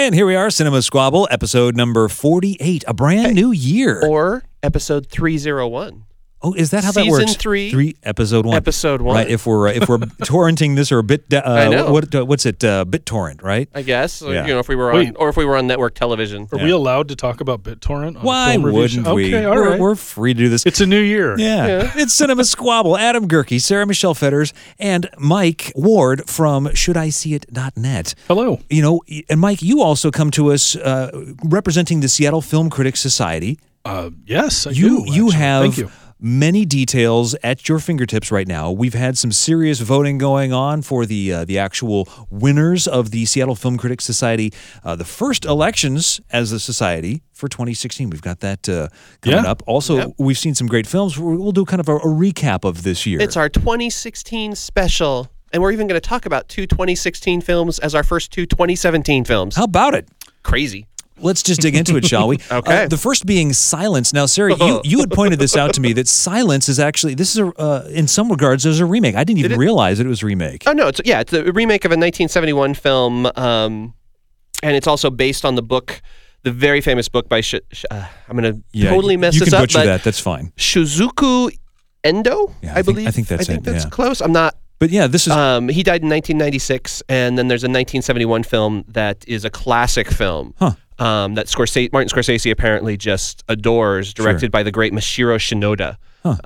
And here we are, Cinema Squabble, episode number 48, a brand new year. Or episode 301. Oh, is that how that works? Season 3, episode 1. Episode 1. Right, if we're torrenting this or I know. what's it? BitTorrent, right? I guess. Yeah. You know, if we were on network television. Are we allowed to talk about BitTorrent? On Why a film review wouldn't show? we? Okay, all right. We're free to do this. It's a new year. Yeah. It's Cinema Squabble. Adam Gerke, Sarah Michelle Fetters, and Mike Ward from ShouldISeeIt.net. Hello. You know, and Mike, you also come to us representing the Seattle Film Critics Society. Yes, I You do. Actually. have Thank you. many details at your fingertips right now. We've had some serious voting going on for the actual winners of the Seattle Film Critics Society, the first elections as a society for 2016. We've got that coming up. Also, we've seen some great films. We'll do kind of a recap of this year. It's our 2016 special. And we're even going to talk about 2 2016 films as our first 2 2017 films. How about it? Crazy. Let's just dig into it, shall we? Okay. The first being Silence. Now, Sarah, you had pointed this out to me, that Silence is actually, this is, in some regards, there's a remake. I didn't even realize it was a remake. Oh, no. It's a remake of a 1971 film. And it's also based on the book, the very famous book by, I'm going to totally mess this up. You can butcher that. That's fine. Shuzuku Endo, I believe. I think that's it. I think that's close. I'm not. But yeah, this is... he died in 1996, and then there's a 1971 film that is a classic film. That Martin Scorsese apparently just adores, directed by the great Mashiro Shinoda.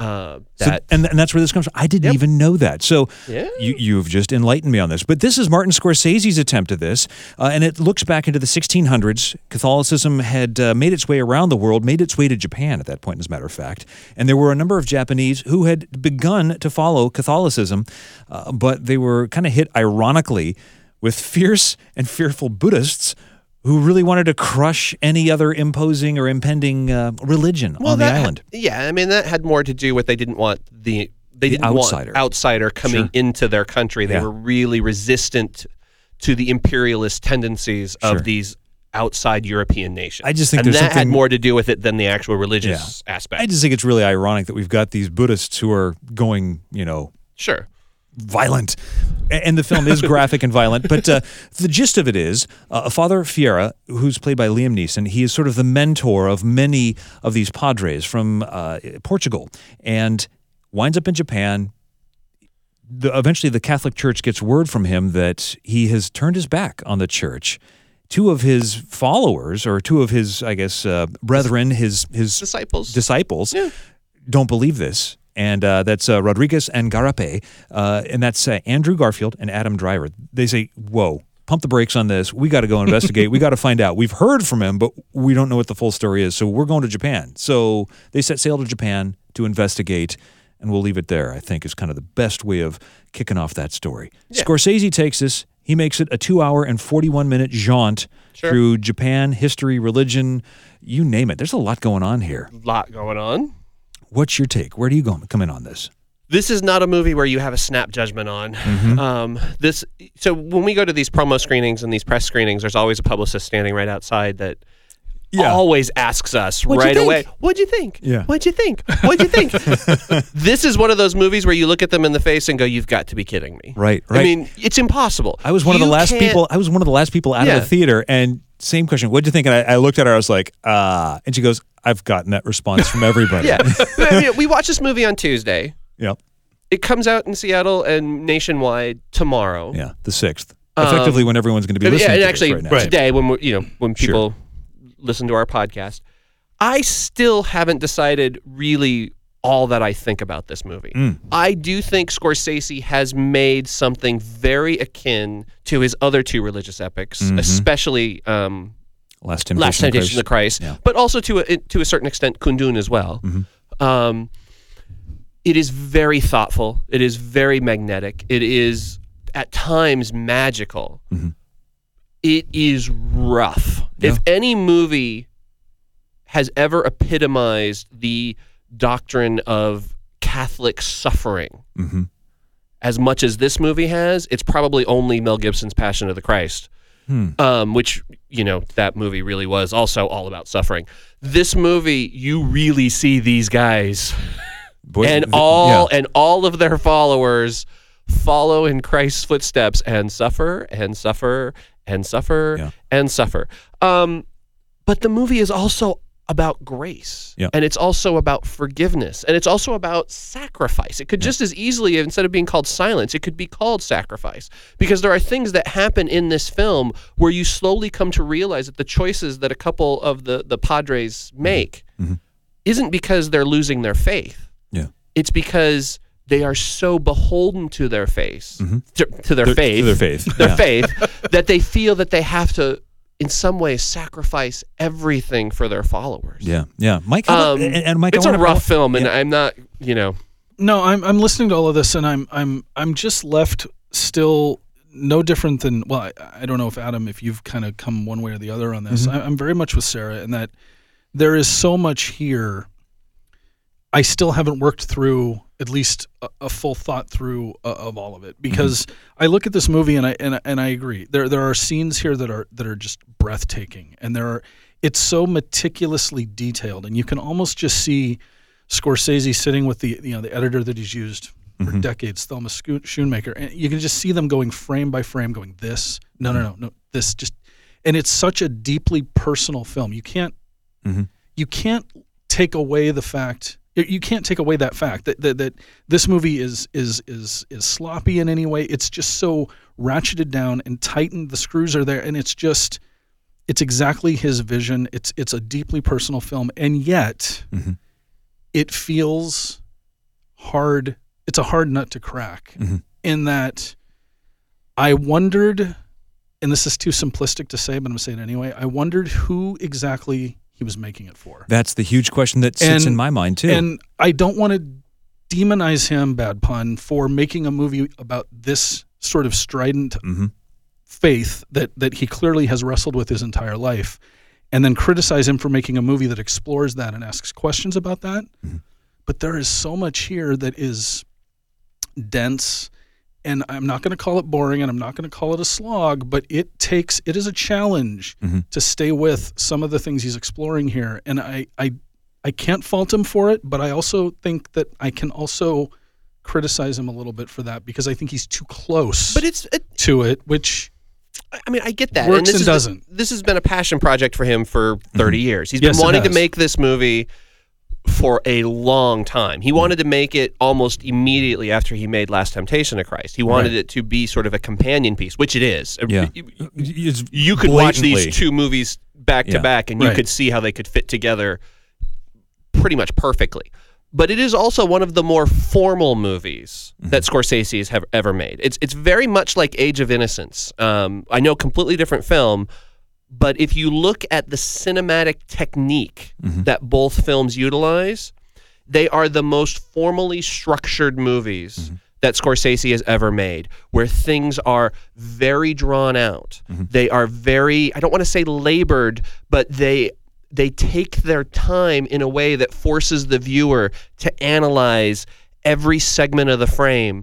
And that's where this comes from. I didn't even know that. So you've just enlightened me on this. But this is Martin Scorsese's attempt at this, and it looks back into the 1600s. Catholicism had made its way around the world, made its way to Japan at that point, as a matter of fact. And there were a number of Japanese who had begun to follow Catholicism, but they were kind of hit ironically with fierce and fearful Buddhists who really wanted to crush any other imposing or impending religion on the island. I mean, that had more to do with they didn't want the outsider coming into their country. They were really resistant to the imperialist tendencies of these outside European nations. I just think that had more to do with it than the actual religious aspect. I just think it's really ironic that we've got these Buddhists who are going, violent. And the film is graphic and violent, but the gist of it is Father Fiera, who's played by Liam Neeson, he is sort of the mentor of many of these padres from Portugal, and winds up in Japan. Eventually, the Catholic Church gets word from him that he has turned his back on the church. Two of his followers, or two of his, brethren, his disciples don't believe this. And that's Rodriguez and Garape, and that's Andrew Garfield and Adam Driver. They say, whoa, pump the brakes on this. We got to go investigate. We got to find out. We've heard from him, but we don't know what the full story is, so we're going to Japan. So they set sail to Japan to investigate, and we'll leave it there, I think, is kind of the best way of kicking off that story. Yeah. Scorsese takes this. He makes it a 2-hour and 41-minute jaunt through Japan, history, religion, you name it. There's a lot going on here. A lot going on. What's your take? Where do you come in on this? This is not a movie where you have a snap judgment on. So when we go to these promo screenings and these press screenings, there's always a publicist standing right outside that always asks us right away, what'd you think? Yeah. What'd you think? What'd you think? This is one of those movies where you look at them in the face and go, you've got to be kidding me. Right. I mean, it's impossible. I was one of the last people out of the theater, and same question, what'd you think? And I looked at her, I was like, and she goes, I've gotten that response from everybody. I mean, we watched this movie on Tuesday. Yep. It comes out in Seattle and nationwide tomorrow. Yeah, the 6th. Effectively when everyone's going to be listening to actually this right now. Today when people listen to our podcast. I still haven't decided really all that I think about this movie. I do think Scorsese has made something very akin to his other 2 religious epics, especially Last Temptation of the Christ, but also to a certain extent Kundun as well. It is very thoughtful. It is very magnetic. It is at times magical. It is rough. If any movie has ever epitomized the doctrine of Catholic suffering as much as this movie has, it's probably only Mel Gibson's Passion of the Christ. Which, that movie really was also all about suffering. This movie, you really see these guys and all of their followers follow in Christ's footsteps and suffer and suffer Yeah. and suffer. But the movie is also about grace, Yeah. and it's also about forgiveness, and it's also about sacrifice. It could just as easily, instead of being called silence, it could be called sacrifice, because there are things that happen in this film where you slowly come to realize that the choices that a couple of the Padres make isn't because they're losing their faith. Yeah. It's because they are so beholden to their faith, to their faith, To their faith. their Yeah. faith, that they feel that they have to, in some way, sacrifice everything for their followers. Yeah. Yeah. Mike, how about- and Mike, It's I a wanna- rough film, and Yeah. I'm not, No, I'm listening to all of this, and I'm just left still no different than, well, I don't know if Adam, if you've kind of come one way or the other on this. I'm very much with Sarah in that there is so much here. I still haven't worked through at least a full thought through of all of it, because I look at this movie and I agree. There are scenes here that are just breathtaking, and it's so meticulously detailed, and you can almost just see Scorsese sitting with the editor that he's used for decades, Thelma Schoonmaker, and you can just see them going frame by frame, going this, no, this, just, and it's such a deeply personal film. You can't take away the fact. You can't take away that fact that this movie is sloppy in any way. It's just so ratcheted down and tightened. The screws are there, and it's exactly his vision. It's a deeply personal film, and yet it feels hard. It's a hard nut to crack. In that, I wondered, and this is too simplistic to say, but I'm going to say it anyway. I wondered who exactly he was making it for. That's the huge question that sits in my mind too. And I don't want to demonize him, bad pun, for making a movie about this sort of strident faith that he clearly has wrestled with his entire life, and then criticize him for making a movie that explores that and asks questions about that. But there is so much here that is dense, and I'm not going to call it boring, and I'm not going to call it a slog, but it is a challenge to stay with some of the things he's exploring here. And I can't fault him for it, but I also think that I can also criticize him a little bit for that, because I think he's too close to it, which I mean, I get that. works this and doesn't. This has been a passion project for him for 30 years. He's Yes, been it wanting to has. make this movie for a long time. He wanted to make it almost immediately after he made Last Temptation of Christ. He wanted it to be sort of a companion piece, which it is. Yeah. You could watch Blatantly. these two movies back to back, and you could see how they could fit together pretty much perfectly. But it is also one of the more formal movies that Scorsese has ever made. It's very much like Age of Innocence. I know, completely different film, but if you look at the cinematic technique that both films utilize, they are the most formally structured movies that Scorsese has ever made, where things are very drawn out. They are very, I don't want to say labored, but they take their time in a way that forces the viewer to analyze every segment of the frame,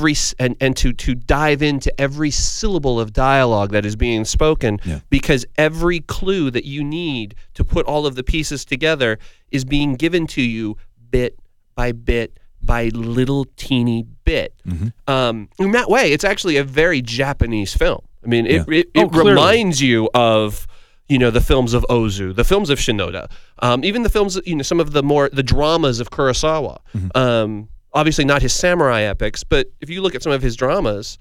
and to dive into every syllable of dialogue that is being spoken, because every clue that you need to put all of the pieces together is being given to you bit by bit by little teeny bit. In that way, it's actually a very Japanese film. I mean, it reminds you of the films of Ozu, the films of Shinoda, even the films, some of the dramas of Kurosawa. Obviously not his samurai epics, but if you look at some of his dramas,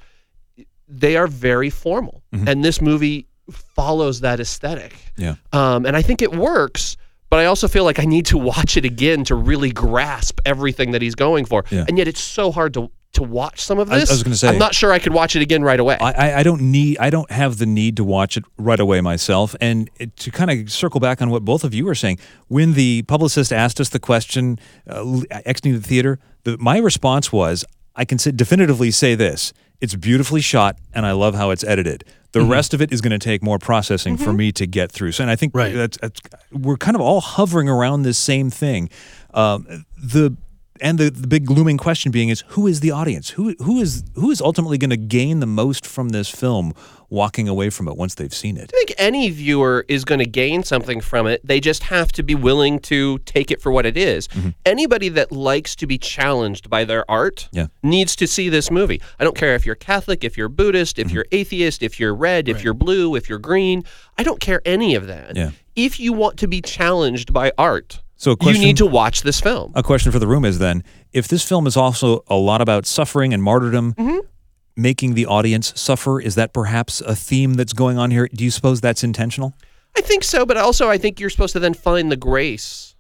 they are very formal. And this movie follows that aesthetic. And I think it works, but I also feel like I need to watch it again to really grasp everything that he's going for. And yet it's so hard to watch some of this. I was going to say, I'm not sure I could watch it again right away. I don't have the need to watch it right away myself. And to kind of circle back on what both of you were saying, when the publicist asked us the question, exiting the theater, my response was, I can definitively say this: it's beautifully shot, and I love how it's edited. The rest of it is going to take more processing for me to get through. So, and I think that's we're kind of all hovering around this same thing. And and the big looming question being is, who is the audience? Who is ultimately going to gain the most from this film walking away from it once they've seen it? I think any viewer is going to gain something from it. They just have to be willing to take it for what it is. Anybody that likes to be challenged by their art needs to see this movie. I don't care if you're Catholic, if you're Buddhist, if you're atheist, if you're red, if you're blue, if you're green. I don't care any of that. Yeah. If you want to be challenged by art, So you need to watch this film. A question for the room is then, if this film is also a lot about suffering and martyrdom, making the audience suffer, is that perhaps a theme that's going on here? Do you suppose that's intentional? I think so, but also I think you're supposed to then find the grace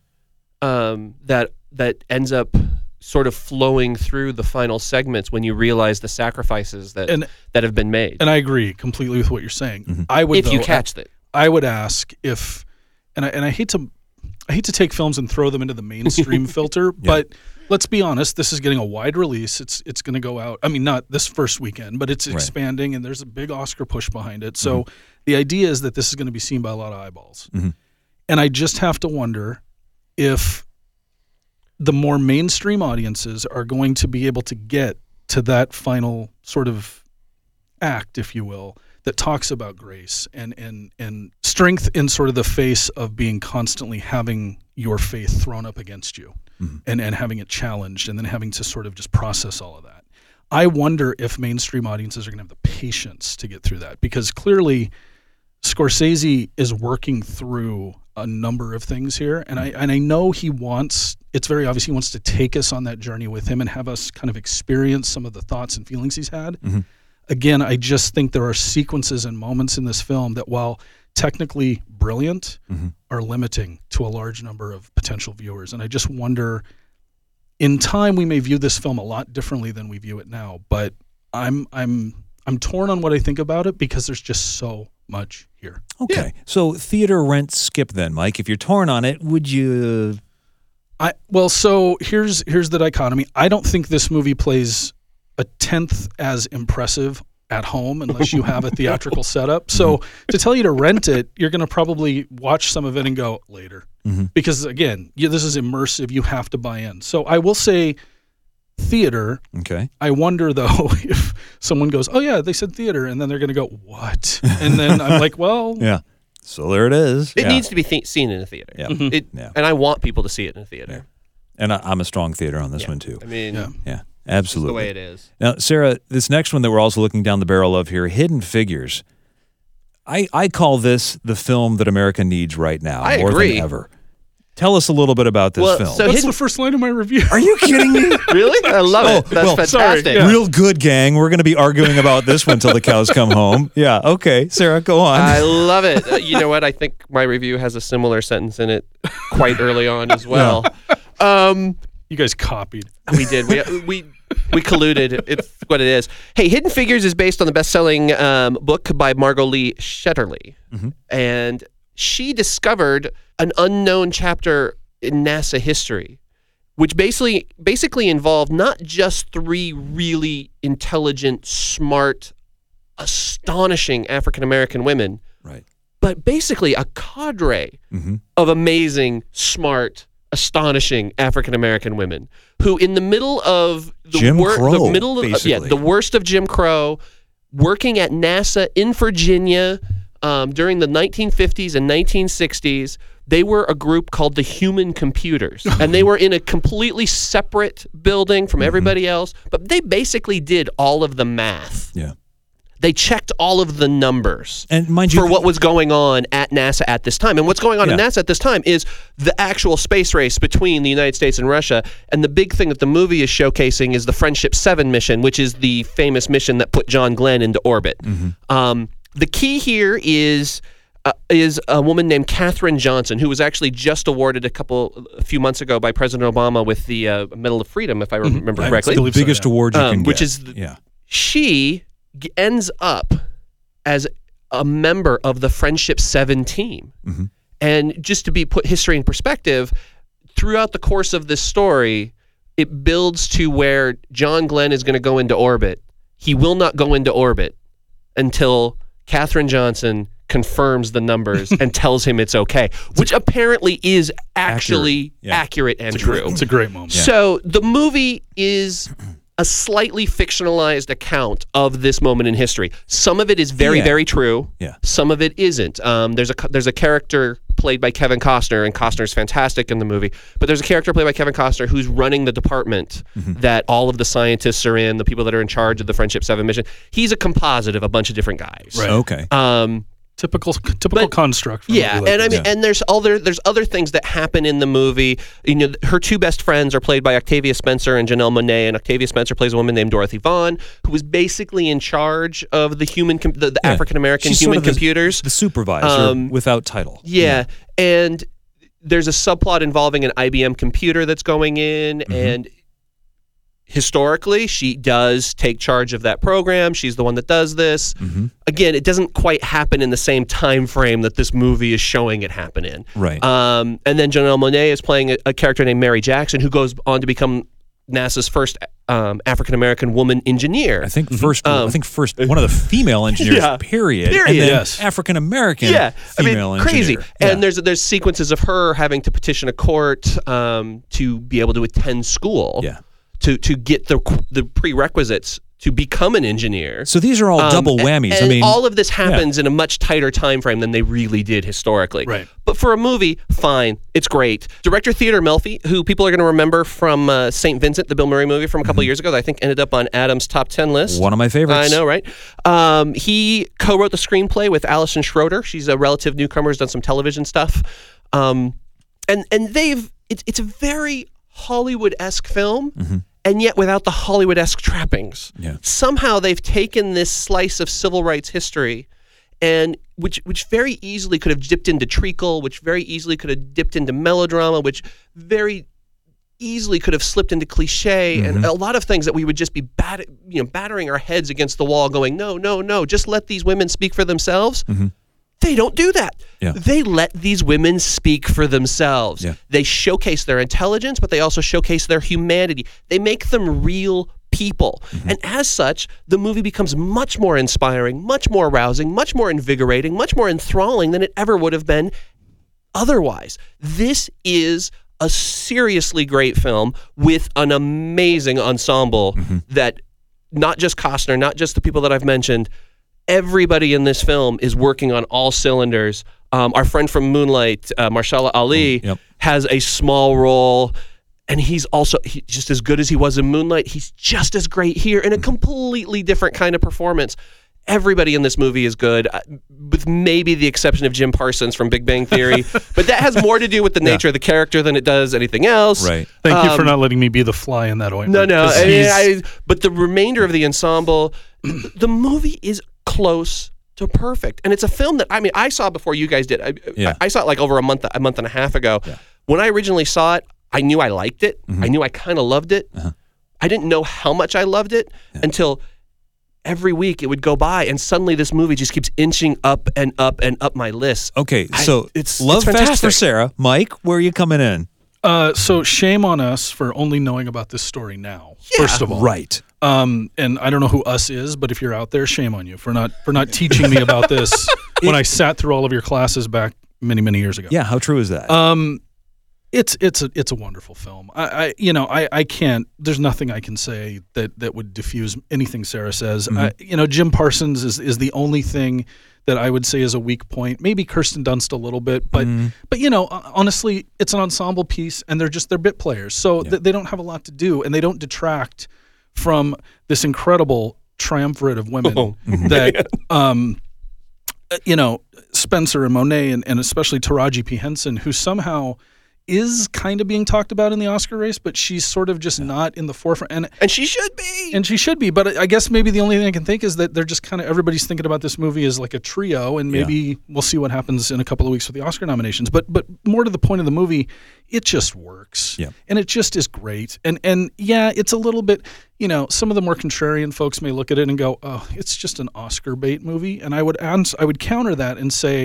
that ends up sort of flowing through the final segments when you realize the sacrifices that have been made. And I agree completely with what you're saying. I would, if you catch it. I would ask if, and I hate to take films and throw them into the mainstream filter, but let's be honest, this is getting a wide release. It's going to go out. I mean, not this first weekend, but it's expanding, and there's a big Oscar push behind it. So the idea is that this is going to be seen by a lot of eyeballs. And I just have to wonder if the more mainstream audiences are going to be able to get to that final sort of act, if you will, that talks about grace and strength in sort of the face of being constantly having your faith thrown up against you and having it challenged and then having to sort of just process all of that. I wonder if mainstream audiences are going to have the patience to get through that, because clearly Scorsese is working through a number of things here, and I know it's very obvious he wants to take us on that journey with him and have us kind of experience some of the thoughts and feelings he's had. Again, I just think there are sequences and moments in this film that, while technically brilliant, are limiting to a large number of potential viewers. And I just wonder, in time, we may view this film a lot differently than we view it now. But I'm torn on what I think about it, because there's just so much here. Okay, so theater rent skip then, Mike. If you're torn on it, would you? So here's the dichotomy. I don't think this movie plays a tenth as impressive at home unless you have a theatrical setup. So to tell you to rent it, you're going to probably watch some of it and go later. Because again, this is immersive. You have to buy in. So I will say theater. Okay. I wonder though if someone goes, "Oh yeah, they said theater," and then they're going to go, "What?" And then I'm like, "Well, yeah." So there it is. It needs to be seen in a theater. And I want people to see it in a theater. And I'm a strong theater on this one too. I mean, absolutely. The way it is. Now, Sarah, this next one that we're also looking down the barrel of here, Hidden Figures. I call this the film that America needs right now more than ever. Tell us a little bit about this film. So that's the first line of my review. Are you kidding me? Really? I love it. That's fantastic. Sorry, Real good, gang. We're going to be arguing about this one till the cows come home. Yeah, okay. Sarah, go on. I love it. You know what? I think my review has a similar sentence in it quite early on as well. You guys copied. We did. We colluded. It's what it is. Hey, Hidden Figures is based on the best-selling book by Margot Lee Shetterly. And she discovered an unknown chapter in NASA history, which basically involved not just 3 really intelligent, smart, astonishing African-American women, but basically a cadre of amazing, smart, astonishing African-American women who, in the middle of the worst of Jim Crow, working at NASA in Virginia during the 1950s and 1960s, they were a group called the Human Computers, and they were in a completely separate building from everybody else, but they basically did all of the math. Yeah. They checked all of the numbers and mind you, for what was going on at NASA at this time. And what's going on at NASA at this time is the actual space race between the United States and Russia. And the big thing that the movie is showcasing is the Friendship 7 mission, which is the famous mission that put John Glenn into orbit. The key here is a woman named Katherine Johnson, who was actually just awarded a few months ago by President Obama with the Medal of Freedom, if I remember correctly. The biggest award you can get. Which is, she ends up as a member of the Friendship 7 team. And just to put history in perspective, throughout the course of this story, it builds to where John Glenn is going to go into orbit. He will not go into orbit until Katherine Johnson confirms the numbers and tells him it's okay, which apparently is actually accurate and true. It's a great moment. So the movie is a slightly fictionalized account of this moment in history. Some of it is very, very true. Yeah. Some of it isn't. There's a character played by Kevin Costner, and Costner's fantastic in the movie. But there's a character played by Kevin Costner who's running the department that all of the scientists are in, the people that are in charge of the Friendship 7 mission. He's a composite of a bunch of different guys. Right. Okay. Typical construct. Yeah, like and this. and there's other things that happen in the movie. You know, her two best friends are played by Octavia Spencer and Janelle Monáe, and Octavia Spencer plays a woman named Dorothy Vaughan, who is basically in charge of the the African American human computers, the supervisor without title. Yeah, and there's a subplot involving an IBM computer that's going in, and historically, she does take charge of that program. She's the one that does this. Again, it doesn't quite happen in the same time frame that this movie is showing it happen in. Right. And then Janelle Monáe is playing a character named Mary Jackson, who goes on to become NASA's first African American woman engineer. I think first one of the female engineers. Period. And then African American. Female crazy. engineer. And there's sequences of her having to petition a court to be able to attend school. Yeah. To get the prerequisites to become an engineer. So these are all double whammies. And all of this happens in a much tighter time frame than they really did historically. Right. But for a movie, fine. It's great. Director Theodore Melfi, who people are going to remember from St. Vincent, the Bill Murray movie from a couple of years ago, that I think ended up on Adam's top 10 list. One of my favorites. I know, right? He co-wrote the screenplay with Allison Schroeder. She's a relative newcomer, has done some television stuff. And it's a very Hollywood-esque film. And yet without the Hollywood-esque trappings. Yeah. Somehow they've taken this slice of civil rights history, and which very easily could have dipped into treacle, which very easily could have dipped into melodrama, which very easily could have slipped into cliche, and a lot of things that we would just be battering our heads against the wall going, no, just let these women speak for themselves. They don't do that. Yeah. They let these women speak for themselves. Yeah. They showcase their intelligence, but they also showcase their humanity. They make them real people. And as such, the movie becomes much more inspiring, much more arousing, much more invigorating, much more enthralling than it ever would have been otherwise. This is a seriously great film with an amazing ensemble that not just Costner, not just the people that I've mentioned, everybody in this film is working on all cylinders. Our friend from Moonlight, Mahershala Ali, has a small role, and he's just as good as he was in Moonlight. He's just as great here in a completely different kind of performance. Everybody in this movie is good, with maybe the exception of Jim Parsons from Big Bang Theory. But that has more to do with the nature of the character than it does anything else. Right. Thank you for not letting me be the fly in that ointment. No. But the remainder of the ensemble, the movie is close to perfect, and it's a film that I saw before you guys did. I saw it like over a month and a half ago. When I originally saw it, I knew I liked it. I knew I kind of loved it. I didn't know how much I loved it until every week it would go by, and suddenly this movie just keeps inching up and up and up my list. Okay, so it's Love Fest fantastic. for Sarah. Mike, where are you coming in? So shame on us for only knowing about this story now. First of all, right. And I don't know who us is, but if you're out there, shame on you for not teaching me about this when I sat through all of your classes back many years ago. Yeah, how true is that? It's a wonderful film. I can't. There's nothing I can say that would diffuse anything Sarah says. Jim Parsons is the only thing that I would say is a weak point. Maybe Kirsten Dunst a little bit, but honestly, it's an ensemble piece, and they're bit players, so they don't have a lot to do, and they don't detract from this incredible triumvirate of women that Spencer and Monet and especially Taraji P. Henson, who somehow is kind of being talked about in the Oscar race, but she's sort of just not in the forefront. And she should be. And she should be. But I guess maybe the only thing I can think is that they're just kind of, everybody's thinking about this movie as like a trio, and maybe we'll see what happens in a couple of weeks with the Oscar nominations. But more to the point of the movie, it just works. Yeah. And it just is great. And it's a little bit, some of the more contrarian folks may look at it and go, oh, it's just an Oscar bait movie. And I would counter that and say,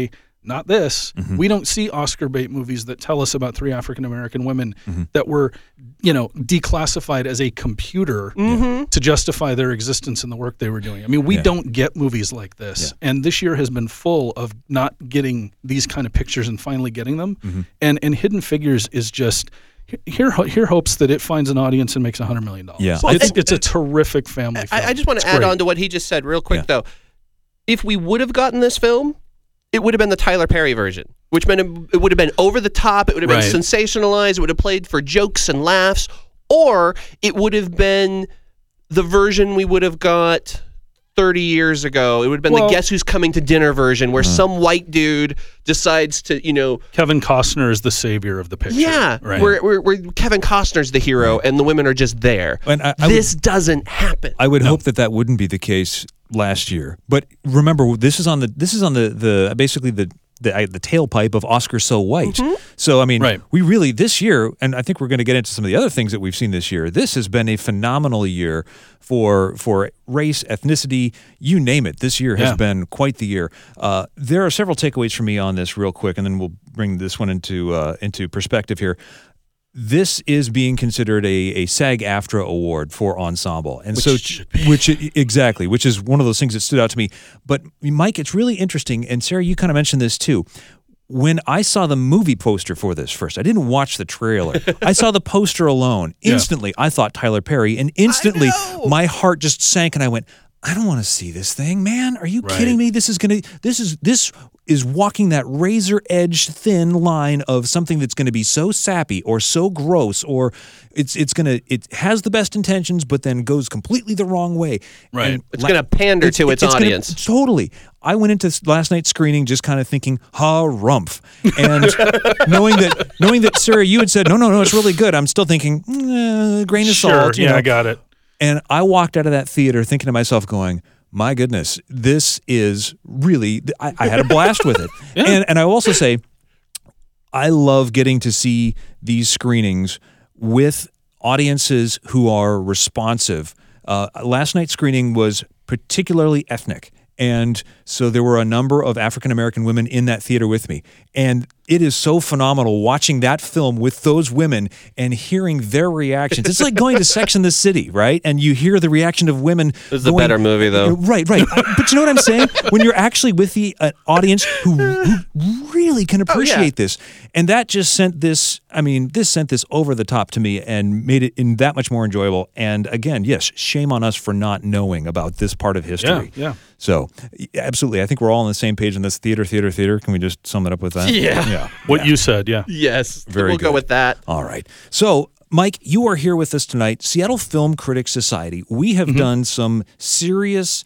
not this. Mm-hmm. We don't see Oscar bait movies that tell us about 3 African American women that were, declassified as a computer to justify their existence in the work they were doing. I mean, we don't get movies like this. Yeah. And this year has been full of not getting these kind of pictures and finally getting them. Mm-hmm. And Hidden Figures is just... Here hopes that it finds an audience and makes $100 million. Yeah. Well, it's a terrific family film. I just want to add on to what he just said real quick, though. If we would have gotten this film, it would have been the Tyler Perry version, which meant it would have been over the top, it would have been sensationalized, it would have played for jokes and laughs, or it would have been the version we would have got 30 years ago. It would have been the Guess Who's Coming to Dinner version where some white dude decides to, Kevin Costner is the savior of the picture. Yeah, right. where Kevin Costner's the hero and the women are just there. And this doesn't happen. I would hope that wouldn't be the case last year. But remember, this is on the basically the tailpipe of Oscar So White. Mm-hmm. So, I mean, we really, this year, and I think we're going to get into some of the other things that we've seen this year, this has been a phenomenal year for race, ethnicity, you name it. This year has been quite the year. There are several takeaways for me on this real quick, and then we'll bring this one into perspective here. This is being considered a SAG-AFTRA award for ensemble, and which is one of those things that stood out to me. But Mike, it's really interesting, and Sarah, you kind of mentioned this too. When I saw the movie poster for this first, I didn't watch the trailer. I saw the poster alone. Instantly, I thought Tyler Perry, and instantly my heart just sank, and I went, I don't want to see this thing, man. Are you kidding me? This is walking that razor edge thin line of something that's going to be so sappy or so gross, or it has the best intentions but then goes completely the wrong way. Right. And it's going to pander to its audience. Totally. I went into last night's screening just kind of thinking, harumph. And knowing that Sarah, you had said, no, it's really good. I'm still thinking, grain of salt. I got it. And I walked out of that theater thinking to myself, going, my goodness, this is really, I had a blast with it. And I will also say, I love getting to see these screenings with audiences who are responsive. Last night's screening was particularly ethnic. And so there were a number of African-American women in that theater with me. And it is so phenomenal watching that film with those women and hearing their reactions. It's like going to Sex and the City, right? And you hear the reaction of women. This is a better movie, though. Right. But you know what I'm saying? When you're actually with the audience who really can appreciate this. And that just sent this, this sent this over the top to me and made it that much more enjoyable. And again, yes, shame on us for not knowing about this part of history. Yeah. So, absolutely. I think we're all on the same page in this theater. Can we just sum it up with that? Yeah. What you said, Yes. Very good. We'll go with that. All right. So, Mike, you are here with us tonight. Seattle Film Critics Society. We have done some serious,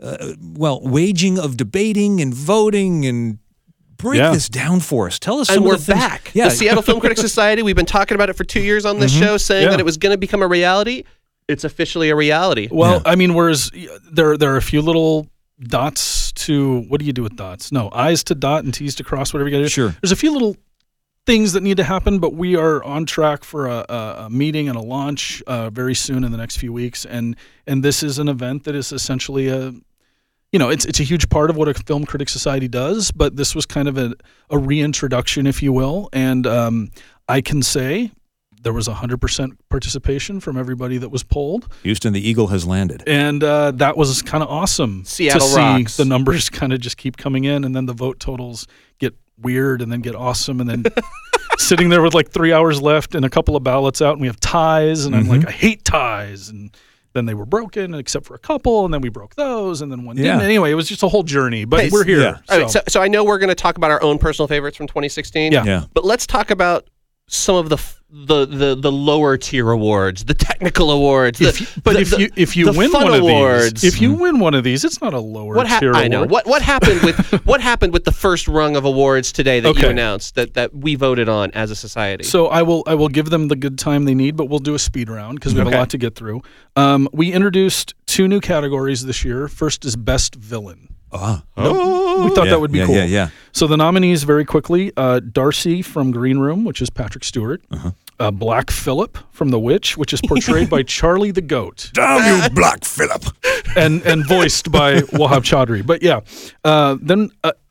waging of debating and voting and break this down for us. Tell us some of the things. And we're back. Yeah. The Seattle Film Critics Society, we've been talking about it for 2 years on this show, saying that it was going to become a reality. It's officially a reality. Well, whereas there are a few little dots to, what do you do with dots? No, I's to dot and T's to cross, whatever you got to do. Sure. There's a few little things that need to happen, but we are on track for a meeting and a launch very soon in the next few weeks. And this is an event that is essentially it's a huge part of what a Film Critics Society does, but this was kind of a reintroduction, if you will. And I can say there was 100% participation from everybody that was polled. Houston, the Eagle has landed. And that was kind of awesome Seattle to see rocks. the numbers kind of just keep coming in, and then the vote totals get weird and then get awesome, and then sitting there with like 3 hours left and a couple of ballots out, and we have ties, and I'm like, I hate ties. And then they were broken except for a couple, and then we broke those, and then one didn't. Anyway, it was just a whole journey, but we're here. Yeah. All right, so I know we're going to talk about our own personal favorites from 2016. Yeah. But let's talk about some of the lower tier awards, the technical awards. If you win one of these, if you win one of these, it's not a lower tier award. I know. What happened with the first rung of awards today that you announced that we voted on as a society? So I will give them the good time they need, but we'll do a speed round because we have a lot to get through. We introduced 2 new categories this year. First is Best Villain. We thought that would be cool. Yeah. So the nominees very quickly, Darcy from Green Room, which is Patrick Stewart. Black Phillip from The Witch, which is portrayed by Charlie the Goat. Damn you, Black Phillip. and voiced by Wahab Chaudhry. But then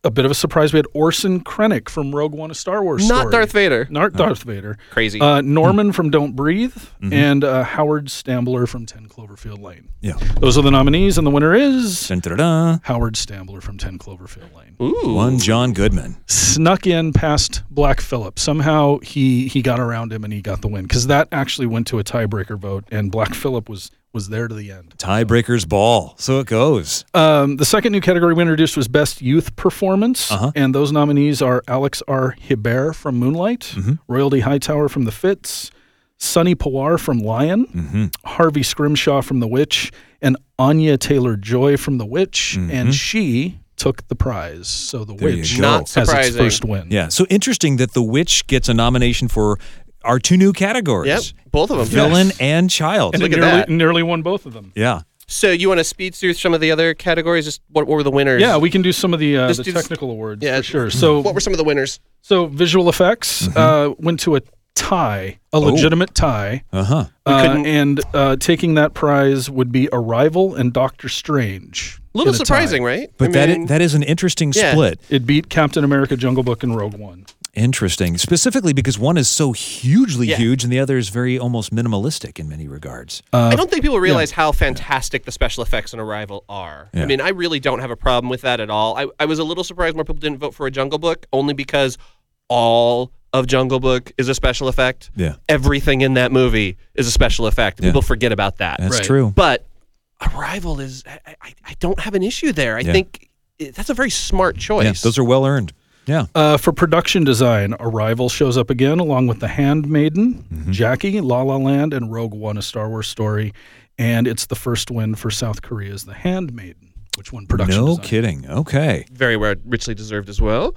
a bit of a surprise. We had Orson Krennic from Rogue One, a Star Wars story. Not Darth Vader. Not Darth Vader. Crazy. Norman from Don't Breathe, and Howard Stambler from 10 Cloverfield Lane. Yeah. Those are the nominees, and the winner is Dun-dun-dun-dun. Howard Stambler from 10 Cloverfield Lane. Ooh. One John Goodman. Snuck in past Black Phillip. Somehow he got around him and he got the win, because that actually went to a tiebreaker vote, and Black Phillip was there to the end. Tiebreaker's ball. So it goes. The second new category we introduced was Best Youth Performance, and those nominees are Alex R. Hibert from Moonlight, Royalty Hightower from The Fits, Sonny Pawar from Lion, Harvey Scrimshaw from The Witch, and Anya Taylor-Joy from The Witch, and she took the prize. So The There you Witch go. Not has surprising. its first win. Yeah. So interesting that The Witch gets a nomination for our two new categories. Yep, both of them. Villain Yes. and child. And Look it at that. nearly won both of them. Yeah. So you want to speed through some of the other categories? Just what were the winners? Yeah, we can do some of the Just do- technical awards Yeah. for sure. So, What were some of the winners? so visual effects went to a tie, a legitimate tie. Uh-huh. couldn't- And taking that prize would be Arrival and Doctor Strange. A little in tie. surprising, right? But that is an interesting Yeah. split. It beat Captain America, Jungle Book, and Rogue One. Interesting. Specifically because one is so hugely Yeah. huge and the other is very almost minimalistic in many regards. I don't think people realize how fantastic the special effects in Arrival are. Yeah. I mean, I really don't have a problem with that at all. I was a little surprised more people didn't vote for a Jungle Book, only because all of Jungle Book is a special effect. Yeah. Everything in that movie is a special effect. Yeah. People forget about that. That's Right. true. But Arrival is, I don't have an issue there. I Yeah. think that's a very smart choice. Yeah, those are well earned. Yeah. For production design, Arrival shows up again, along with The Handmaiden, Jackie, La La Land, and Rogue One, a Star Wars story. And it's the first win for South Korea's The Handmaiden, which won production No design. kidding. Okay. Very richly deserved as well.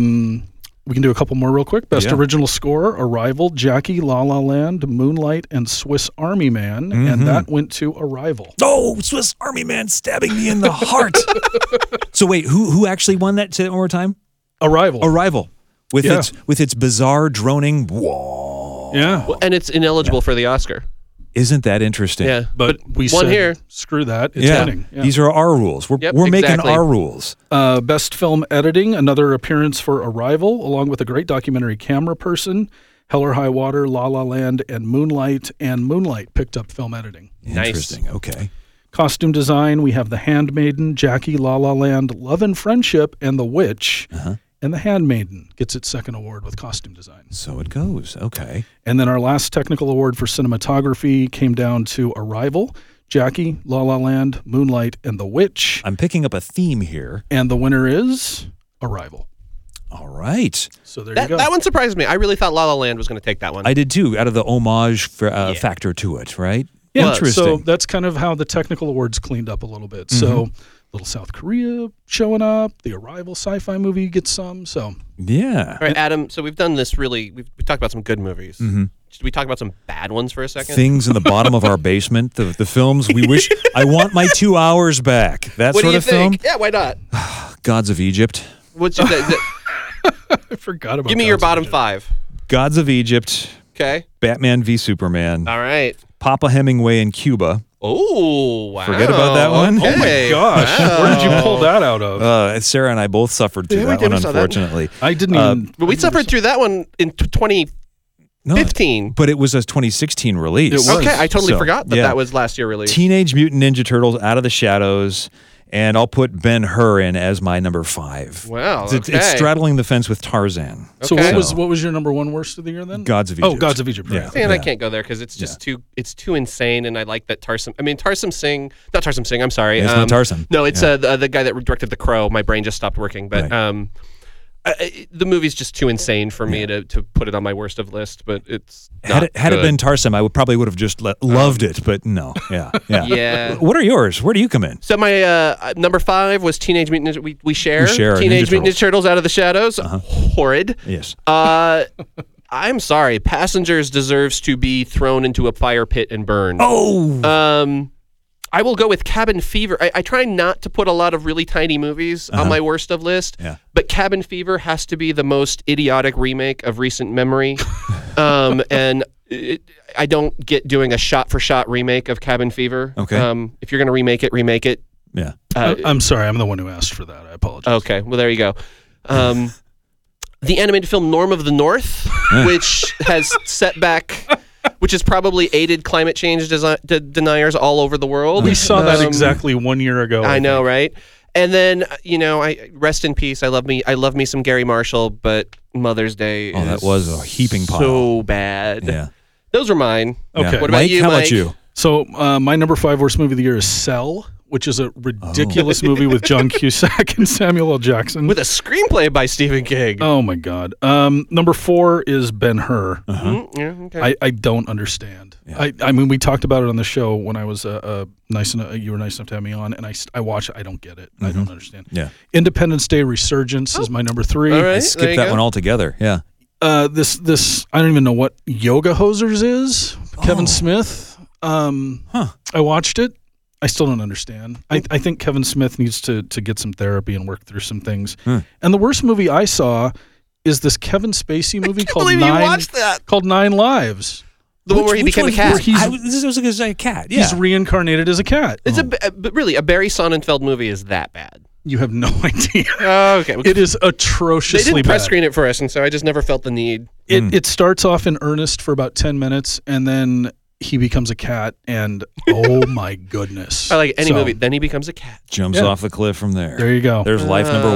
We can do a couple more real quick. Best Yeah. original score, Arrival, Jackie, La La Land, Moonlight, and Swiss Army Man. And that went to Arrival. Oh, Swiss Army Man stabbing me in the heart. So wait, who actually won that? Say that one more time. Arrival. Arrival. With Yeah. its bizarre droning whoa. Yeah. And it's ineligible for the Oscar. Isn't that interesting? Yeah. But we one said, here. screw that. It's Yeah. winning. Yeah. These are our rules. We're Yep, making exactly. our rules. Best film editing, another appearance for Arrival, along with a great documentary camera person, Hell or High Water, La La Land, and Moonlight picked up film editing. Nice. Interesting. Okay. Costume design, we have The Handmaiden, Jackie, La La Land, Love and Friendship, and The Witch. And The Handmaiden gets its second award with costume design. So it goes. Okay. And then our last technical award for cinematography came down to Arrival, Jackie, La La Land, Moonlight, and The Witch. I'm picking up a theme here. And the winner is Arrival. All right. So there That, you go. that one surprised me. I really thought La La Land was going to take that one. I did too, out of the homage factor to it, right? Yeah, Interesting. so that's kind of how the technical awards cleaned up a little bit. So little South Korea showing up, the Arrival sci-fi movie gets some. So yeah. All right, Adam. So we've done this we talked about some good movies. Should we talk about some bad ones for a second? Things in the bottom of our basement, the films we wish. I want my 2 hours back. That what sort do you of film. think? Yeah, why not? Gods of Egypt. What's your, I forgot about. give me your Gods of bottom Egypt. 5. Gods of Egypt. Okay. Batman v Superman. All right. Papa Hemingway in Cuba. Oh, wow. Forget about that one? Oh my Okay. gosh, where did you pull that out of? Sarah and I both suffered through Yeah, that we one, saw that. unfortunately. I didn't even. But we suffered through that one in 2015. No, but it was a 2016 release. It was. Okay, I totally So, forgot that yeah. that was last year release. Teenage Mutant Ninja Turtles Out of the Shadows, and I'll put Ben-Hur in as my number 5. Wow, It's okay. straddling the fence with Tarzan. So Okay. what was your number 1 worst of the year then? Gods of Egypt. Oh, Gods of Egypt. Right. Yeah. And I can't go there because it's just too insane, and I like that Tarsem Singh. I'm sorry. It's not Tarsem. No, it's the guy that directed The Crow. My brain just stopped working, but Right. the movie's just too insane for me to put it on my worst of list. But it's not Had it good. been Tarsem, I would have just loved it, but no. Yeah. Yeah. What are yours? Where do you come in? So my number 5 was Teenage Mutant Ninja. We share Ninja Teenage Mutant Ninja Turtles Out of the Shadows. Horrid. Yes. I'm sorry. Passengers deserves to be thrown into a fire pit and burned. Oh. I will go with Cabin Fever. I try not to put a lot of really tiny movies on my worst of list, but Cabin Fever has to be the most idiotic remake of recent memory. And I don't get doing a shot-for-shot remake of Cabin Fever. Okay. If you're going to remake it, remake it. Yeah. I'm sorry. I'm the one who asked for that. I apologize. Okay, well, there you go. The animated film Norm of the North, which has set back, which has probably aided climate change deniers all over the world. We saw that exactly 1 year ago. I know, right? And then, I rest in peace. I love me some Gary Marshall, but Mother's Day is that was a heaping pile. so bad. Yeah. Those are mine. Okay. What about you, How Mike? about you? So my number 5 worst movie of the year is Cell, which is a ridiculous movie with John Cusack and Samuel L. Jackson. With a screenplay by Stephen King. Oh my God. Number 4 is Ben-Hur. Yeah, okay. I don't understand. Yeah. I mean, we talked about it on the show when I was nice enough. You were nice enough to have me on, and I watched it. I don't get it. I don't understand. Yeah. Independence Day Resurgence is my number 3. All right. I there skipped you that go. one altogether. Yeah. This I don't even know what Yoga Hosers is. Kevin Smith. I watched it. I still don't understand. I think Kevin Smith needs to get some therapy and work through some things. And the worst movie I saw is this Kevin Spacey movie called believe you watched that. called 9 Lives. The one where he became a cat. This was a cat. Yeah. He's reincarnated as a cat. It's but really, a Barry Sonnenfeld movie is that bad. You have no idea. Okay. It is They atrociously didn't press bad. screen it for us, and so I just never felt the need. It starts off in earnest for about 10 minutes, and then he becomes a cat, and oh my goodness. I like any So, movie. Then he becomes a cat. Jumps Yeah. off the cliff from there. There you go. There's life number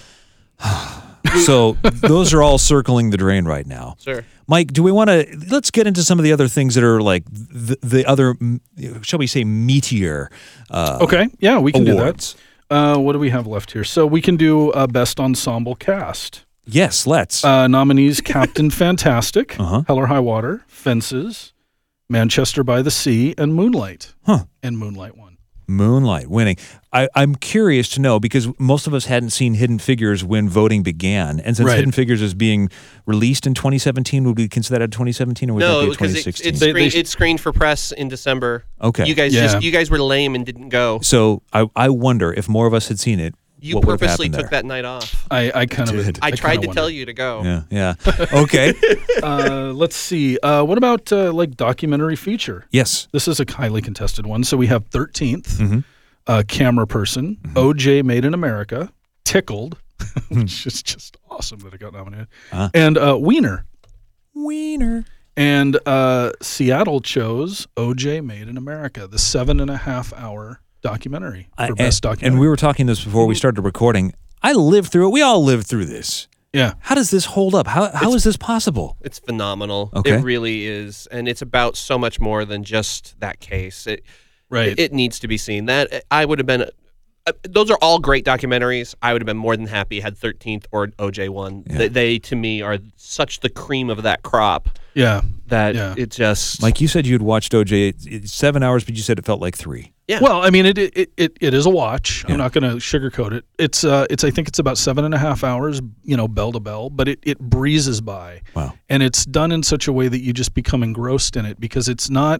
1. So those are all circling the drain right now. Sure. Mike, do we want to let's get into some of the other things that are like the other, shall we say, meteor Okay, yeah, we can awards. do that. What do we have left here? So we can do Best Ensemble Cast. Yes, let's. Nominees: Captain Fantastic, Uh-huh. Hell or High Water, Fences, Manchester by the Sea, and Moonlight. And Moonlight won. Moonlight winning. I'm curious to know, because most of us hadn't seen Hidden Figures when voting began, and since Right. Hidden Figures is being released in 2017, would we consider that a 2017 or would that be a because 2016? it screened for press in December. Okay. You guys Yeah. you guys were lame and didn't go. So I wonder if more of us had seen it. You what would have purposely happened took there? that night off. I kind of Did. I tried to wonder. tell you to go. Yeah. Okay. Let's see. What about like documentary feature? Yes. This is a highly contested one. So we have 13th, Mm-hmm. Camera Person, OJ Made in America, Tickled, which is just awesome that it got nominated, and Wiener. Wiener. And Seattle chose OJ Made in America, the 7.5 hour documentary for best documentary. And we were talking this before we started recording. I lived through it. We all lived through this. yeah. How does this hold up? How is this possible? It's phenomenal. Okay. It really is, and it's about so much more than just that case. Right. It needs to be seen. That I would have been. Those are all great documentaries. I would have been more than happy had 13th or OJ won. Yeah. They to me are such the cream of that crop Yeah. that Yeah. it just. Like you said, you had watched OJ 7 hours, but you said it felt like 3. Yeah. Well, I mean, it is a watch. Yeah. I'm not going to sugarcoat it. It's I think it's about 7.5 hours, bell to bell, but it breezes by. Wow. And it's done in such a way that you just become engrossed in it because it's not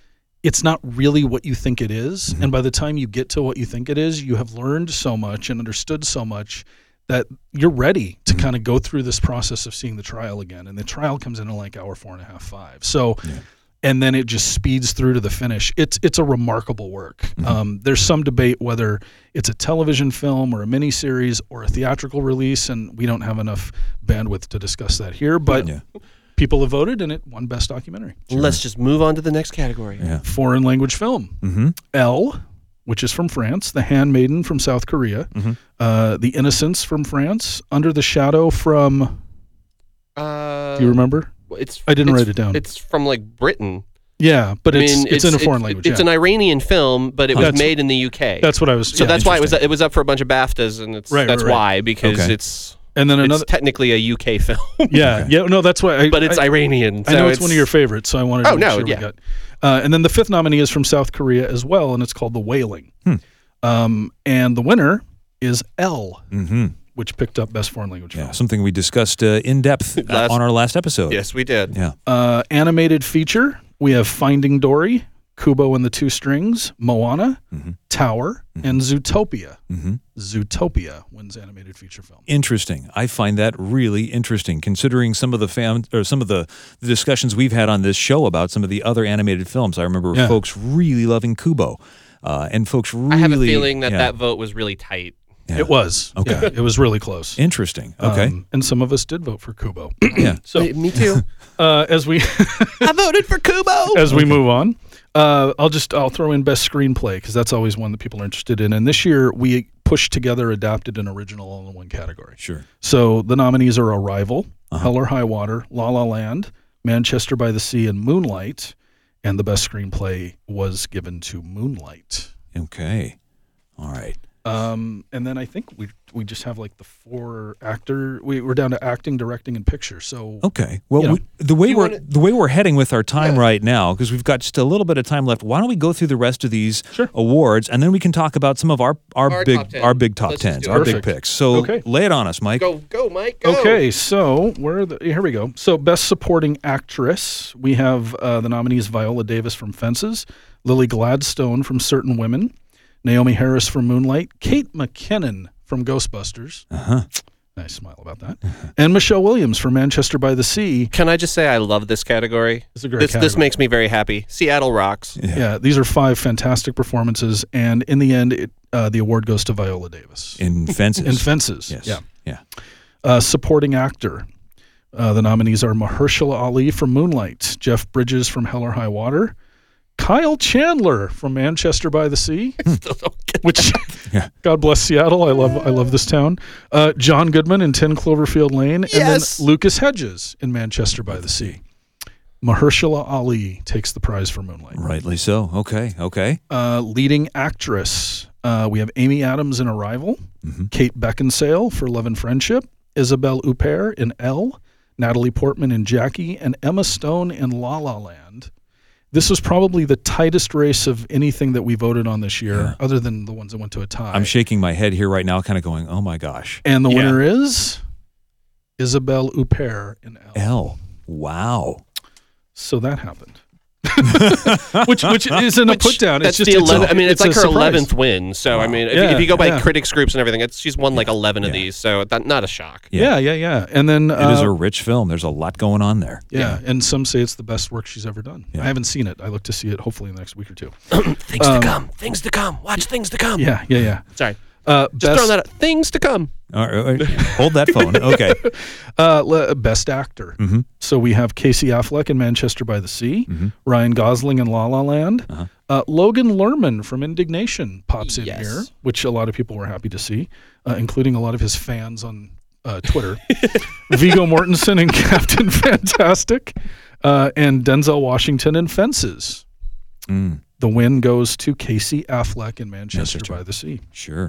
really what you think it is. Mm-hmm. And by the time you get to what you think it is, you have learned so much and understood so much that you're ready to kind of go through this process of seeing the trial again. And the trial comes in like hour 4.5, 5. So, and then it just speeds through to the finish. It's a remarkable work. There's some debate whether it's a television film or a miniseries or a theatrical release, and we don't have enough bandwidth to discuss that here. But people have voted, and it won Best Documentary. Let's just move on to the next category. Yeah. Foreign language film. Elle, which is from France. The Handmaiden from South Korea. The Innocents from France. Under the Shadow from... do you remember? I didn't write it down. It's from like Britain. Yeah, but it's in a foreign language. It's an Iranian film, but it was made in the UK. That's what I was... So that's why it was up for a bunch of BAFTAs, and that's why, because it's... And then another, it's technically a UK film. No, that's why. But it's Iranian. So I know it's one of your favorites, so I wanted to make sure we got. And then the fifth nominee is from South Korea as well, and it's called The Wailing. And the winner is Elle, which picked up Best Foreign Language Film. Something we discussed in depth on our last episode. Yes, we did. Yeah. Animated feature, we have Finding Dory, Kubo and the Two Strings, Moana, Tower, and Zootopia. Zootopia wins animated feature film. Interesting. I find that really interesting, considering some of the discussions we've had on this show about some of the other animated films. I remember folks really loving Kubo, and folks really. I have a feeling that vote was really tight. Yeah. It was. Okay. Yeah, it was really close. Interesting. Okay. And some of us did vote for Kubo. Yeah. So Me too. as we I voted for Kubo. as we move on, I'll throw in best screenplay because that's always one that people are interested in. And this year we pushed together adapted and original all in one category. Sure. So the nominees are Arrival, Hell or High Water, La La Land, Manchester by the Sea, and Moonlight. And the best screenplay was given to Moonlight. Okay. All right. And then I think we just have like the 4 actor. We're down to acting, directing, and picture. So Okay. Well, You know, the way we're heading with our time right now, because we've got just a little bit of time left. Why don't we go through the rest of these Sure. awards, and then we can talk about some of our big top 10. our big top Let's just tens, do it. our big Perfect. picks. So Okay. lay it on us, Mike. Go, Mike. Go. Okay, so here we go. So best supporting actress, we have the nominees Viola Davis from Fences, Lily Gladstone from Certain Women, Naomi Harris from Moonlight, Kate McKinnon from Ghostbusters. Nice smile about that. And Michelle Williams from Manchester by the Sea. Can I just say I love this category? It's a great This category. makes me very happy. Seattle rocks. Yeah, these are 5 fantastic performances, and in the end, the award goes to Viola Davis. In Fences. In Fences, Yes. yeah. Yeah. Supporting actor. The nominees are Mahershala Ali from Moonlight, Jeff Bridges from Hell or High Water, Kyle Chandler from Manchester by the Sea, which Yeah. God bless Seattle. I love this town. John Goodman in 10 Cloverfield Lane, and Yes. then Lucas Hedges in Manchester by the Sea. Mahershala Ali takes the prize for Moonlight. Rightly so. Okay. Okay. Leading actress, we have Amy Adams in Arrival, Kate Beckinsale for Love and Friendship, Isabelle Huppert in Elle, Natalie Portman in Jackie, and Emma Stone in La La Land. This was probably the tightest race of anything that we voted on this year, other than the ones that went to a tie. I'm shaking my head here right now, kind of going, "Oh my gosh." And the winner is Isabelle Huppert in Elle. L. Wow. So that happened. which isn't a put down. That's It's just the 11th. I mean, it's like her a surprise. 11th win. So I mean, Yeah, if you go by yeah. critics groups and everything, she's won like 11 of Yeah. these. So not a shock. Yeah. And then It is a rich film. There's a lot going on there. yeah, and some say it's the best work she's ever done. Yeah. I haven't seen it. I look to see it hopefully in the next week or two. Things to come. Things to come. Watch things to come. Yeah. Sorry. Just Just throwing that out. Things to come. All right. Hold that phone. Okay. Best actor. Mm-hmm. So we have Casey Affleck in Manchester by the Sea, Ryan Gosling in La La Land, Logan Lerman from Indignation pops in Yes. here, which a lot of people were happy to see, including a lot of his fans on Twitter. Viggo Mortensen in Captain Fantastic, and Denzel Washington in Fences. Mm. The win goes to Casey Affleck in Manchester Manchester. by the Sea. Sure.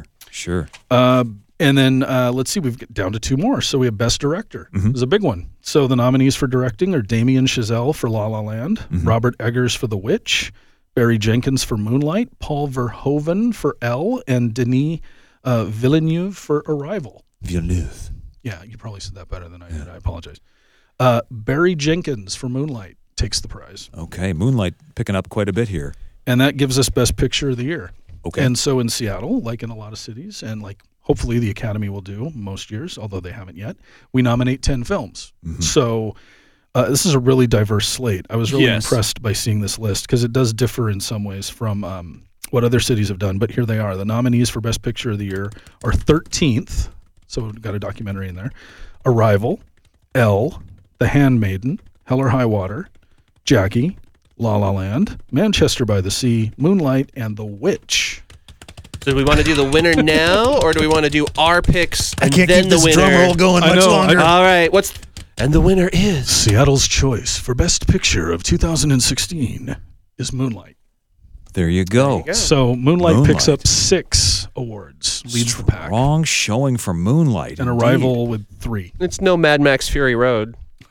And then let's see, we've got down to 2 more. So we have Best Director. This is a big one. So the nominees for directing are Damien Chazelle for La La Land, Robert Eggers for The Witch, Barry Jenkins for Moonlight, Paul Verhoeven for Elle, and Denis Villeneuve for Arrival. Villeneuve. Yeah, you probably said that better than I did. I apologize. Barry Jenkins for Moonlight takes the prize. Okay. Moonlight picking up quite a bit here. And that gives us Best Picture of the Year. Okay. And so in Seattle, like in a lot of cities, and like hopefully the Academy will do most years, although they haven't yet, we nominate 10 films. So this is a really diverse slate. I was really impressed by seeing this list because it does differ in some ways from what other cities have done. But here they are. The nominees for Best Picture of the Year are 13th, so we've got a documentary in there, Arrival, Elle, The Handmaiden, Hell or High Water, Jackie, La La Land, Manchester by the Sea, Moonlight, and The Witch. So do we want to do the winner now, or do we want to do our picks and then the winner? going I know, I know. All right. And the winner is Seattle's choice for Best Picture of 2016 is Moonlight. There you go. So Moonlight picks Moonlight. up 6 awards, leads the pack, Strong showing for Moonlight. and indeed. Arrival with 3. It's no Mad Max Fury Road.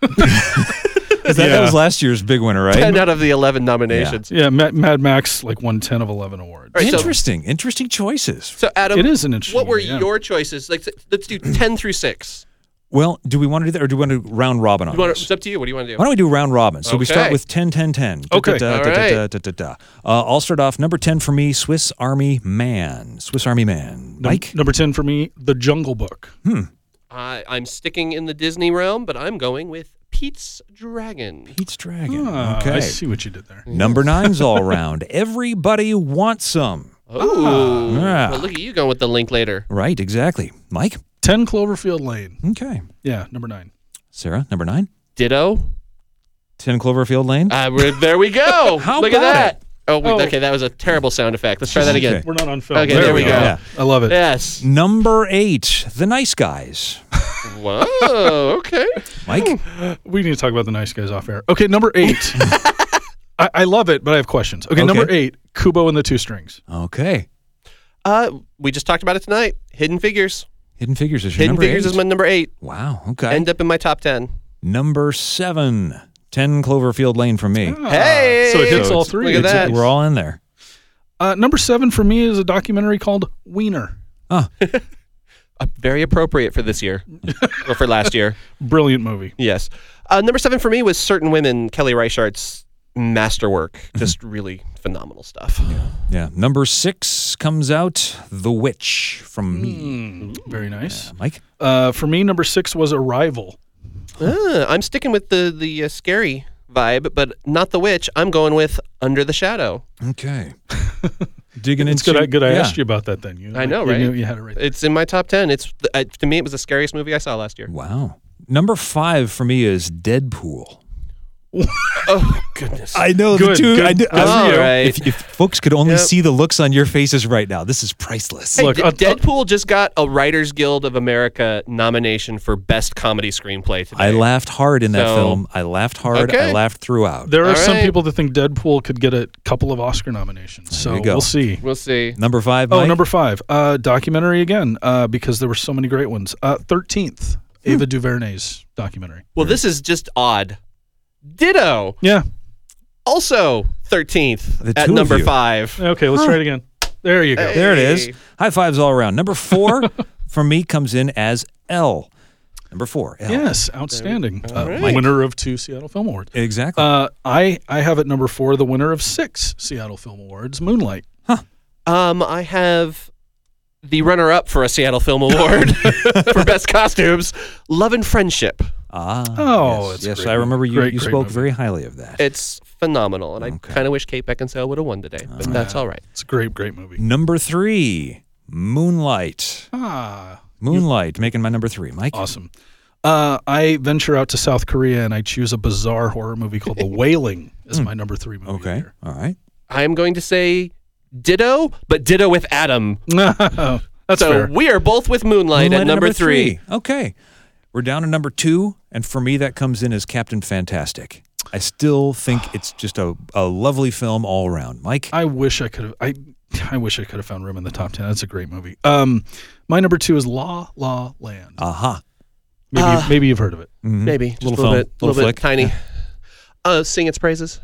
That was last year's big winner, right? 10 out of the 11 nominations. Yeah, Mad Max like won 10 of 11 awards. All right, so- Interesting choices. So Adam, It is an interesting what were year, yeah. your choices? Like, let's do 10 through 6. Well, do we want to do that, or do we want to round robin on this? It's up to you. What do you want to do? Why don't we do round robin? So we start Okay. with 10, 10, 10. Okay. Da, da, All da, da, right. da, da, da, da. I'll start off. Number 10 for me, Swiss Army Man. Mike? Number 10 for me, The Jungle Book. I'm sticking in the Disney realm, but I'm going with Pete's Dragon. Pete's Dragon. Ah, okay. I see what you did there. Number 9's all around. Everybody Wants Some. Oh, Yeah. well, look at you going with the link later. Right, exactly. Mike? 10 Cloverfield Lane. Okay. Yeah, number 9. Sarah, number 9? Ditto. 10 Cloverfield Lane? There we go. How Look at about that. it? Oh, okay, that was a terrible sound effect. Let's try that again. Okay. We're not on film. Okay, there we go. Yeah. I love it. Yes. Number 8, The Nice Guys. Whoa. Okay. Mike? We need to talk about the nice guys off air. Okay, number 8. I love it, but I have questions. Okay, number 8, Kubo and the Two Strings. Okay. We just talked about it tonight. Hidden Figures. Hidden Figures is your Hidden number Figures 8. is my number 8. Wow, okay. End up in my top 10. Number 7, 10 Cloverfield Lane from me. Hey! So it hits all it's- 3. Look at that. We're all in there. Number 7 for me is a documentary called Wiener. Very appropriate for this year. Or for last year. Brilliant movie. Yes. Number 7 for me was Certain Women, Kelly Reichardt's masterwork. Just really phenomenal stuff. Yeah. Number 6 comes out, The Witch from me. Very nice. Mike? For me, number 6 was Arrival. I'm sticking with the scary vibe, but not The Witch. I'm going with Under the Shadow. Okay. Digging It's into good. I yeah. asked you about that then. I know, you right? knew you had it right there. It's in my top 10. It's to me, it was the scariest movie I saw last year. Wow. Number 5 for me is Deadpool. Oh, goodness. I know Good, good. All right. If folks could only Yep. see the looks on your faces right now, this is priceless. Hey, Look, Deadpool just got a Writers Guild of America nomination for Best Comedy Screenplay today. I laughed hard in that So- film. I laughed hard. Okay. I laughed throughout. There are All some right. people that think Deadpool could get a couple of Oscar nominations. So you go. we'll see. We'll see. Number 5, Oh, Mike? number 5. Documentary again, because there were so many great ones. 13th, Ava DuVernay's documentary. Well, this is just odd. Ditto. Yeah. Also 13th The at two of number you. 5. Okay, let's try it again. There you go. Hey. There it is. High fives all around. Number 4 for me comes in as L. Number 4, L. Yes, outstanding. All right. Winner of 2 Seattle Film Awards. Exactly. I have at number 4 the winner of 6 Seattle Film Awards, Moonlight. I have the runner-up for a Seattle Film Award for Best Costumes, Love and Friendship. Oh, yes, it's a yes. great I remember movie. you Great spoke movie. very highly of that. It's phenomenal, and I Okay. kind of wish Kate Beckinsale would have won today, but that's all right. It's a great movie. Number 3, Moonlight. Moonlight, making my number 3. Mike? Awesome. I venture out to South Korea and I choose a bizarre horror movie called The Wailing as my number 3 movie. Okay. There. All right. I am going to say ditto, but ditto with Adam. That's So fair. we are both with Moonlight at number 3. Okay. We're down to number 2, and for me that comes in as Captain Fantastic. I still think it's just a lovely film all around. Mike? I wish I could have. I wish I could have found room in the top 10. That's a great movie. My number 2 is La La Land. Aha. Maybe you've heard of it. Maybe. Just Little a little film, bit, little little bit flick. tiny. Sing its praises.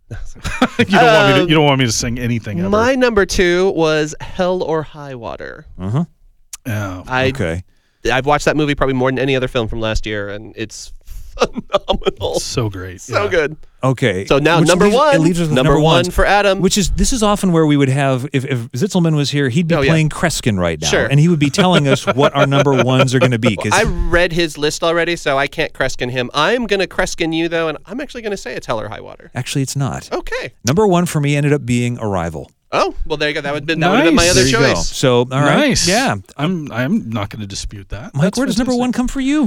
You don't want me to sing anything ever. My number 2 was Hell or High Water. Uh-huh. Yeah. Okay. I've watched that movie probably more than any other film from last year, and it's phenomenal. So great. So Yeah. good. Okay. So now Which number leaves- 1. It leaves us with number 1 ones. for Adam. This is often where we would have, if Zitzelman was here, he'd be Oh, yeah. playing Kreskin right now. Sure. And he would be telling us what our number 1s are going to be. 'Cause I read his list already, so I can't Kreskin him. I'm going to Kreskin you, though, and I'm actually going to say it's Hell or High Water. actually, it's not. Okay. Number 1 for me ended up being Arrival. Oh, well, there you go. That would have been my Nice. other There you go. choice. So, all right. Nice. Yeah. I'm not going to dispute that. Mike, That's where does number 1 fantastic. come for you?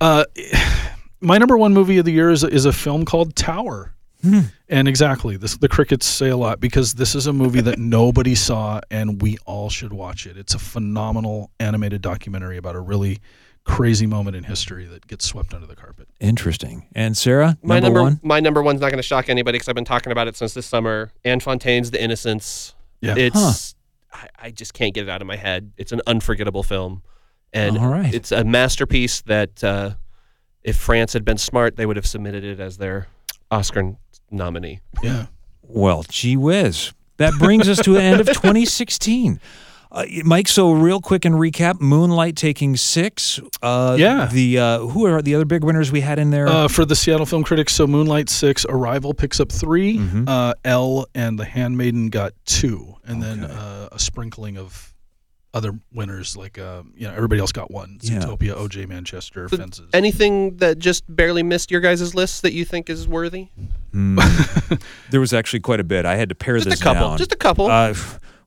My number 1 movie of the year is a film called Tower. And exactly, the critics say a lot because this is a movie that nobody saw and we all should watch it. It's a phenomenal animated documentary about a really crazy moment in history that gets swept under the carpet. Interesting. And Sarah, My number 1? My number 1's not going to shock anybody because I've been talking about it since this summer. Anne Fontaine's The Innocents. Yeah. It's I just can't get it out of my head. It's an unforgettable film, and All right. it's a masterpiece that if France had been smart, they would have submitted it as their Oscar nominee. Yeah. Well, gee whiz. That brings us to the end of 2016. Mike, so real quick and recap, Moonlight taking 6. Yeah. Who are the other big winners we had in there? For the Seattle Film Critics, so Moonlight 6, Arrival picks up 3, Mm-hmm. Elle and The Handmaiden got 2, and then a sprinkling of other winners like everybody else got 1. Yeah. Zootopia, O.J. Manchester, Fences. Anything that just barely missed your guys' list that you think is worthy? There was actually quite a bit. I had to pare Just this a couple. down. Just a couple.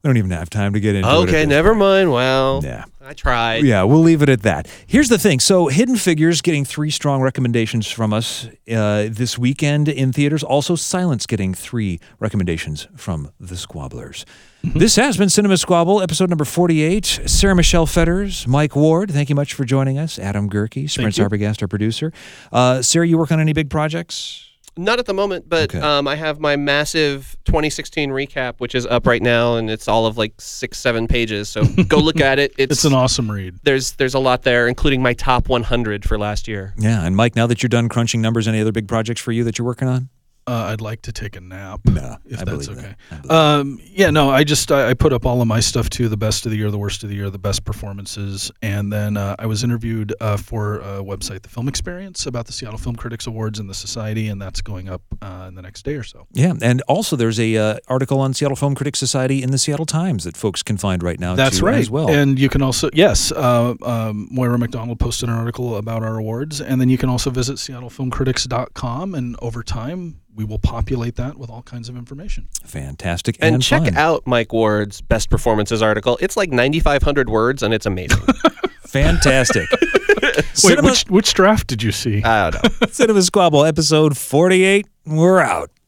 We don't even have time to get into it. Okay, never mind. Well, Yeah. I tried. Yeah, we'll leave it at that. Here's the thing. So Hidden Figures getting 3 strong recommendations from us this weekend in theaters. Also Silence getting 3 recommendations from the Squabblers. This has been Cinema Squabble, episode number 48. Sarah Michelle Fetters, Mike Ward, thank you much for joining us. Adam Gerke, Sprint Arbogast, our producer. Sarah, you work on any big projects? Not at the moment, but Okay. I have my massive 2016 recap, which is up right now, and it's all of like 6-7 pages. So go look at it. It's an awesome read. There's a lot there, including my top 100 for last year. Yeah, and Mike, now that you're done crunching numbers, any other big projects for you that you're working on? I'd like to take a nap. No, if I that's believe okay. that. I believe I put up all of my stuff too, the best of the year, the worst of the year, the best performances, and then I was interviewed for a website, The Film Experience, about the Seattle Film Critics Awards and the Society, and that's going up in the next day or so. Yeah, and also there's a article on Seattle Film Critics Society in the Seattle Times that folks can find right now. That's too, right. as well. And you can also, Moira McDonald posted an article about our awards, and then you can also visit seattlefilmcritics.com, and over time we will populate that with all kinds of information. Fantastic And check fun. out Mike Ward's Best Performances article. It's like 9,500 words, and it's amazing. Fantastic. Wait, which draft did you see? I don't know. Cinema Squabble, episode 48. We're out.